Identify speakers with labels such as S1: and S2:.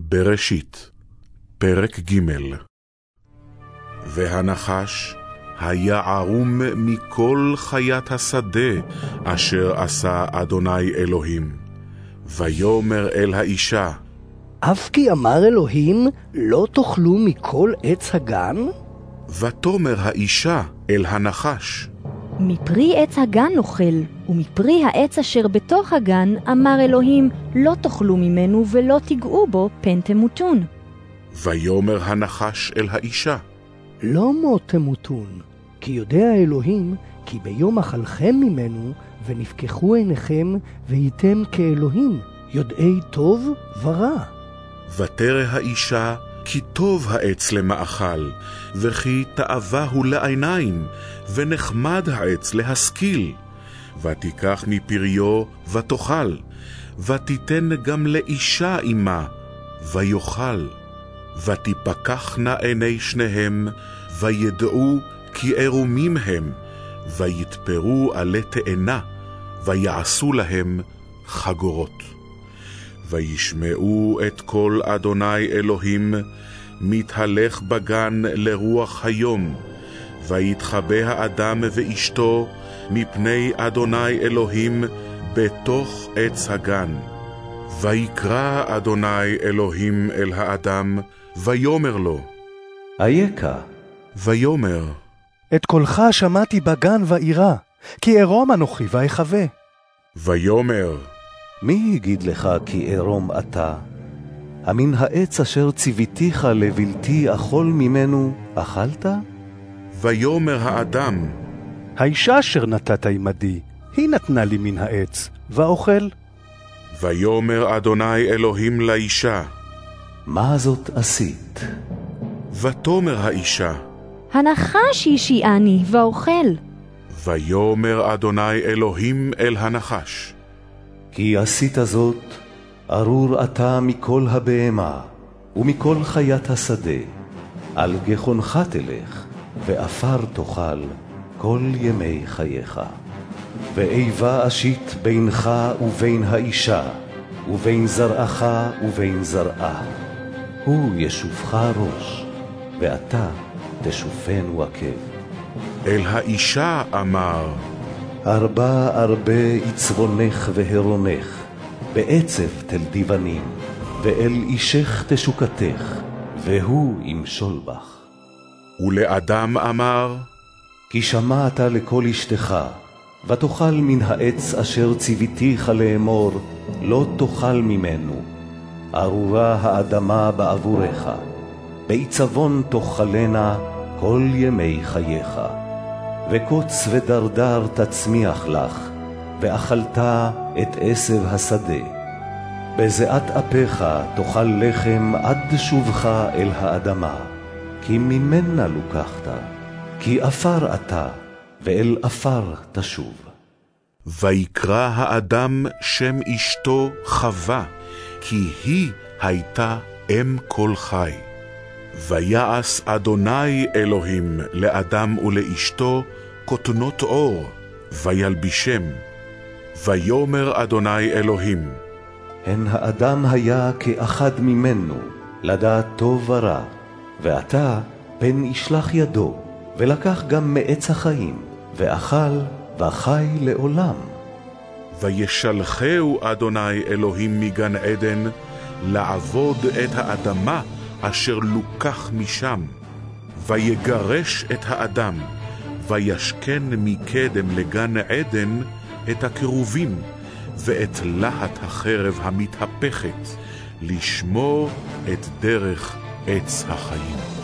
S1: בראשית, פרק ג'. והנחש היה ערום מכל חיית השדה אשר עשה אדוני אלוהים. ויאמר אל האישה,
S2: אף כי אמר אלוהים, לא תאכלו מכל עץ הגן?
S1: ותאמר האישה אל הנחש,
S3: מפרי עץ הגן נאכל, ומפרי העץ אשר בתוך הגן אמר אלוהים, לא תאכלו ממנו ולא תיגעו בו, פן תמותון.
S1: ויאמר הנחש אל האישה,
S2: לא מות תמותון, כי יודע אלוהים, כי ביום אכלכם ממנו, ונפקחו עיניכם, והייתם כאלוהים, יודעי טוב ורע.
S1: ותרא האישה, כי טוב העץ למאכל, וכי תאווה הוא לעיניים, ונחמד העץ להשכיל. ותיקח מפריו ותאכל, ותיתן גם לאישה עמה, ויאכל. ותפקחנה עיני שניהם, וידעו כי ערומים הם, ויתפרו עלי תאנה, ויעשו להם חגורות. וישמעו את קול אדוני אלוהים, מתהלך בגן לרוח היום, ויתחבא האדם ואשתו מפני אדוני אלוהים בתוך עץ הגן. ויקרא אדוני אלוהים אל האדם, ויאמר לו,
S4: אייכה?
S1: ויאמר,
S5: את קולך שמעתי בגן ואירא, כי ערום אנוכי ואחווה.
S1: ויאמר,
S4: מי הגיד לך כי ערום אתה? המן העץ אשר ציוויתיך לבלתי אכול ממנו, אכלת?
S1: ויאמר האדם,
S5: האישה אשר נתת עמדי, היא נתנה לי מן העץ, ואוכל.
S1: ויאמר אדוני אלוהים לאישה,
S4: מה זאת עשית?
S1: ותאמר האישה,
S3: הנחש השיעני ואוכל.
S1: ויאמר אדוני אלוהים אל הנחש,
S4: כי עשית זאת, ארור אתה מכל הבהמה, ומכל חיית השדה, על גחונך תלך, ואפר תאכל כל ימי חייך. ואיבה אשית בינך ובין האישה, ובין זרעך ובין זרעה. הוא ישופך ראש, ואתה תשופנו עקב.
S1: אל האישה אמר,
S4: ארבע יצבונך והרונך, בעצב תלדי בנים, ואל אישך תשוקתך, והוא ימשול בך.
S1: ולאדם אמר,
S4: כי שמעת לקול אשתך, ותאכל מן העץ אשר ציוויתיך לאמור, לא תאכל ממנו. ארורה האדמה בעבורך, בעצבון תאכלנה כל ימי חייך. וקוץ ודרדר תצמיח לך, ואכלת את עשב השדה. בזיעת אפיך תאכל לחם עד שובך אל האדמה, כי ממנה לוקחת, כי עפר אתה, ואל עפר תשוב.
S1: ויקרא האדם שם אשתו חווה, כי היא הייתה אם כל חי. ויעש אדוני אלוהים לאדם ולאשתו כותנות עור, וילבישם. ויאמר אדוני אלוהים,
S4: הן האדם היה כאחד ממנו, לדעת טוב ורע, ועתה פן ישלח ידו, ולקח גם מעץ החיים, ואכל וחי לעולם.
S1: וישלחהו אדוני אלוהים מגן עדן, לעבוד את האדמה אשר לוקח משם. ויגרש את האדם, וישכן מקדם לגן עדן את הקרובים, ואת להט החרב המתהפכת, לשמור את דרך עץ החיים.